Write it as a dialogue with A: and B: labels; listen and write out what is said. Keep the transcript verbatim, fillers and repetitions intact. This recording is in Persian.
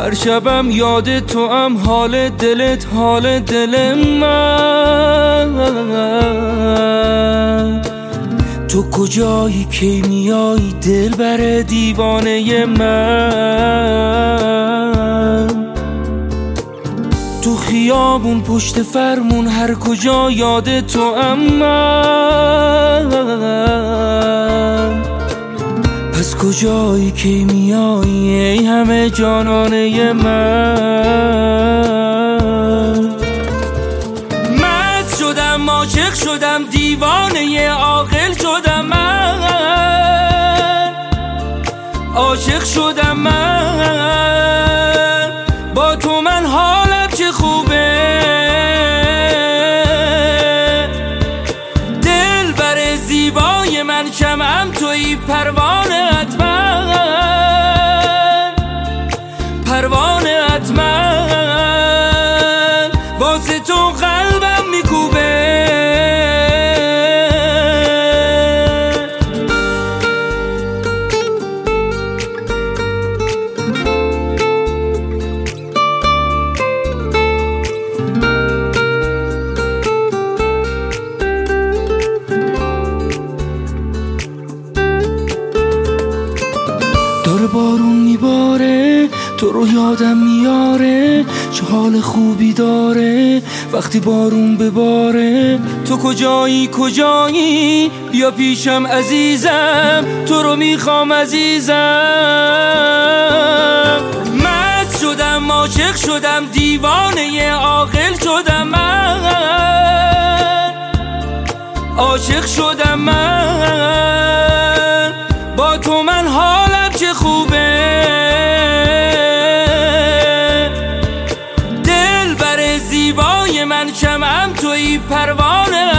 A: هر شبم یاد تو هم، حال دلت حال دل من. تو کجایی کی میایی دل بر دیوانه من؟ تو خیابون پشت فرمون هر کجا یاد تو هم من. پس کجایی کی میایی ای همه جانانه من؟ مست شدم عاشق شدم دیوانه عاقل شدم من. عاشق شدم من با تو، من حالم چه خوبه. دل بر زیبای من شمعم توی پروانه‌ات من. پروانه‌ات من واسه تو قلبم میکوبه. داره بارون میباره تو رو یادم میاره، چه حال خوبی داره وقتی بارون بباره. تو کجایی کجایی بیا پیشم عزیزم، تو رو میخوام عزیزم. مست شدم عاشق شدم دیوانه عاقل شدم من. عاشق شدم من با تو، من حالم چه خوبه. دل بر زیبای من شمعم توی پروانه